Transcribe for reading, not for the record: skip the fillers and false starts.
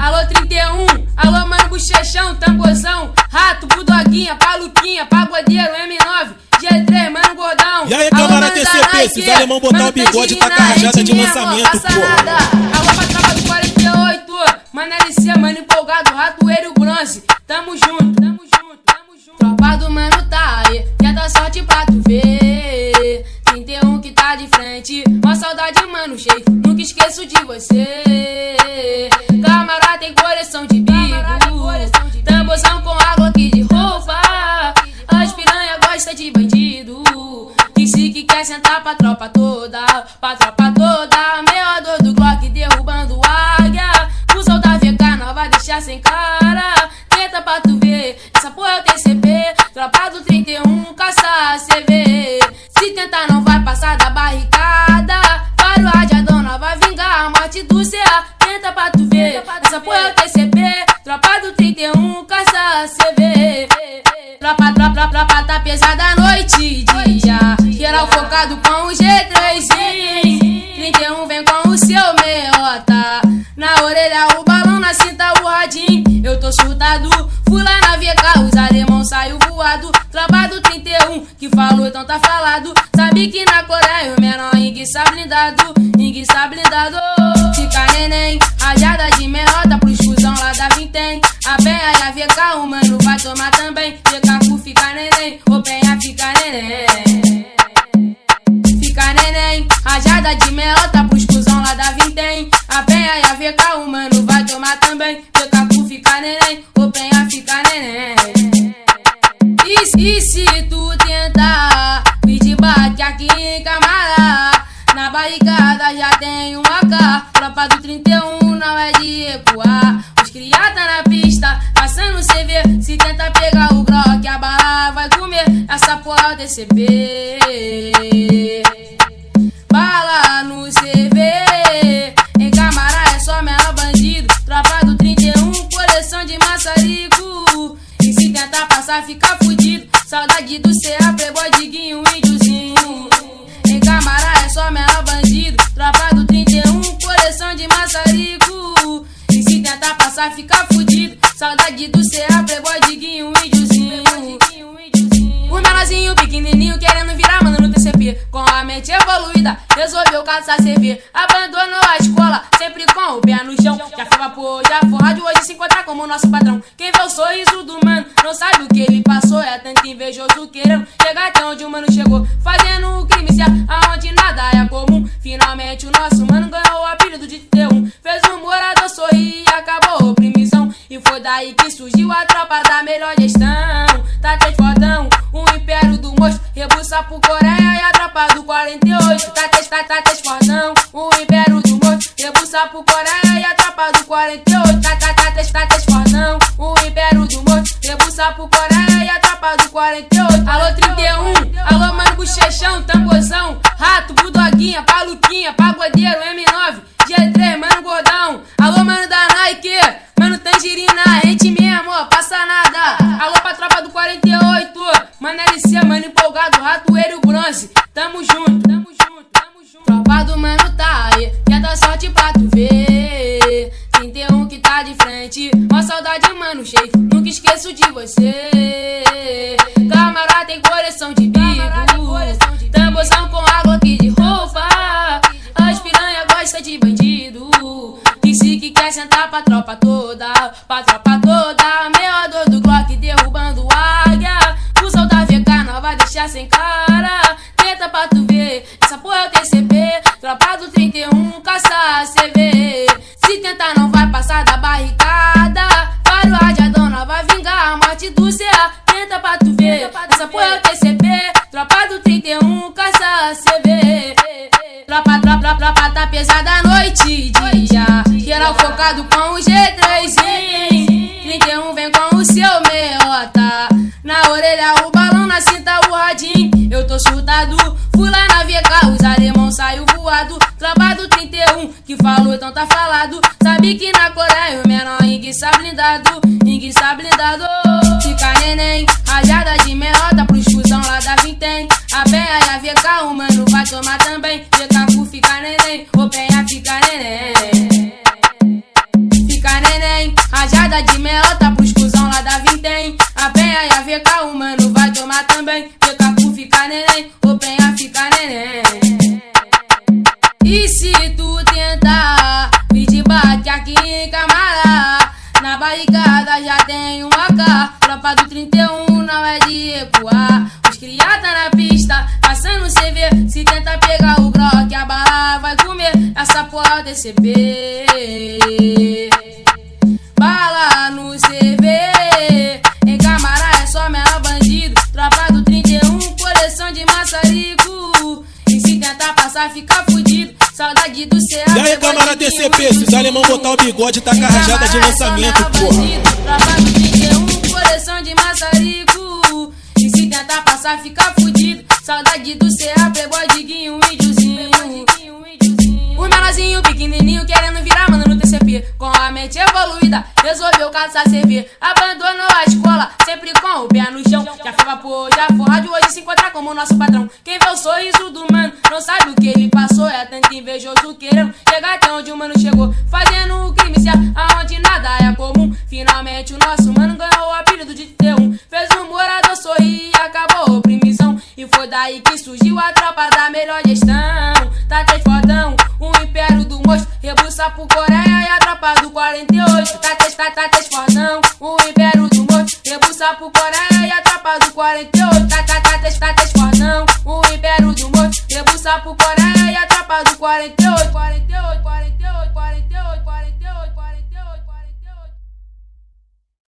Alô 31, alô mano bochechão, tamborzão, rato, budoguinha, paluquinha, pagodeiro, M9, G3, mano gordão. E aí, câmara TCP, se os alemão botar o bigode, tá com a rajada de lançamento, porra. Alô pra tropa do 48, mano LC, mano empolgado, ratoeiro e bronze, tamo junto, tamo junto, tamo junto. Tropa do mano tá aí, quer dar sorte pra tu ver. 31 que tá de frente, uma saudade, mano, cheio, nunca esqueço de você. Camarada tem coleção de bico, tamborzão com água aqui de roupa. As piranha gosta de bandido, disse que quer sentar pra tropa toda, pra tropa toda. Meia dor do Glock derrubando águia, o sol da VK não vai deixar sem cara. Tenta pra tu ver, essa porra é o TCP, tropa do 31, caça CV. Se tentar não vai passar da barricada, para o radiadão não vai vingar a morte do CA. Tenta pra tu ver, essa porra é o TCP, tropa do 31, caça CV. Tropa tá pesada à noite e dia, geral focado com o G3. 31 vem com o seu meiota, na orelha o balão, na cinta o radinho. Eu tô surtado, fui lá na VK, os alemão saiu voado. Tropa do 31, que falou então tá falado. Sabe que na Coreia o menor enguiça blindado, enguiça blindado. Fica neném, rajada de meiota pros fusão lá da Vintém. A Penha e a VK, o mano vai tomar também. VK fica neném, o Penha fica neném. Fica neném, rajada de meiota pros fusão lá da Vintém. A Penha e a VK, o mano vai tomar também. VK fica neném, o Penha fica neném. E se tu tentar pedir bate aqui em Camará, na barricada já tem uma AK. Tropa do 31 não é de recuar, os criados tá na pista, passando CV. Se tenta pegar o Glock, a barra vai comer. Essa porra é o TCP, bala no CV. Em Camará é só menor bandido, tropa do 31, coleção de maçarico. E se tentar passar fica fudido, saudade do CA, playboy, diguinho, índiozinho. Em Camará é só menor bandido, tropa do 31, coleção de maçarico. E se tentar passar fica fudido, saudade do CA, playboy, diguinho, índiozinho. O menorzinho pequenininho querendo virar mano no TCP, com a mente evoluída resolveu caçar CV. Abandonou a escola, sempre com o pé no chão. Já foi vapor, já foi rádio, hoje se encontra como nosso patrão. Quem vê o sorriso do mano não sabe o que ele passou. É tanto invejoso querendo chegar até onde o mano chegou, fazendo o crime ser aonde nada é comum. Finalmente o nosso mano ganhou o apelido de T1. Fez o morador sorrir e acabou a oprimição. E foi daí que surgiu a tropa da melhor gestão. Tá três fodão, o império do monstro, rebuça pro Coreia e a tropa do 48. Tá três fodão, o império do monstro, rebuça pro Coreia e a tropa do 48. Tá três fodão, o império do monstro, rebuça pro Coreia e a tropa do 48. Alô 31, alô mano bochechão, tamborzão, rato, budoguinha, paluquinha, pagodeiro, M9, G3, mano gordão. Alô mano da Nike, mano tangerina, a gente mesmo, ó, passa nada. Alô pra tropa do 48, mano LC, mano empolgado, ratoeiro e bronze, tamo junto, tamo junto, tamo junto. Tropa do mano tá aí, quer dar sorte pra tu ver. 31 que tá de frente, uma saudade, mano, cheio, nunca esqueço de você. Camarada tem coleção de bico, tamborzão com água aqui de roupa. As piranha gosta de bandido, disse que quer sentar pra tropa toda, pra tropa toda. Meia dor do Glock derrubando águia, o sol da VK não vai deixar sem cara. Tenta pra tu ver, essa porra é o TCP, tropa do 31, caça CV. Se tentar não vai passar da barricada, para o radiadão não vai vingar a morte do CA. Tenta pra tu ver, essa porra é o TCP, tropa do 31, caça CV. Tropa tá pesada à noite e dia, geral focado com o G3. 31 vem com o seu meiota, na orelha o balão, na cinta o radinho. Eu tô surtado, fui lá na VK, os alemão saiu voado. Tropa do 31, que falou então tá falado. Sabe que na Coreia o menor enguiça blindado, enguiça blindado. Fica neném, rajada de meiota pros fusão lá da Vintém. A Penha e a VK, o mano vai tomar também. VK fica neném, o Penha fica neném. Fica neném, Rajada de melota pros cuzão lá da Vintém. A penha e a VK, o mano vai tomar também. VK fica neném, o penha fica neném. E se tu tentar me de bate aqui em Camará, na barricada já tem um AK. Tropa do 31 não é de recuar. Os cria tá na pista, passando CV. Se tenta pegar o Glock, a bala vai comer essa porra DCB. Bala no CV, em Camará é só menor bandido. Tropa do 31, coleção de maçarico. E se tentar passar, fica fudido. Saudade do CA. E aí, Camará DCP, se os alemão botar o bigode, tá com a rajada de lançamento, porra. Tropa do 31, coleção de maçarico. E se tentar passar, fica fudido. Saudade do CA, playboy, diguinho, índiozinho. O menorzinho pequenininho querendo virar mano no TCP. Com a mente evoluída, resolveu caçar CV. Abandonou a escola, sempre com o pé no chão. Já foi vapor, já foi rádio, hoje se encontra como nosso patrão. Quem vê o sorriso do mano, não sabe o que ele passou. É tanto invejoso querendo chegar até onde o mano chegou. Fazendo o crime ser aonde nada é comum. Finalmente o nosso mano ganhou o apelido de T1. Fez um morador sorrir e acabou a oprimição. E foi daí que surgiu a tropa da melhor gestão. Tá três fodão, o império do monstro rebuça pro Coreia e a tropa do 48. Tá três fodão, o império do monstro rebuça pro Coreia e a tropa do 48. Tá três fodão, o império do monstro rebuça pro Coreia e a tropa do 48. 48, 48, 48, 48.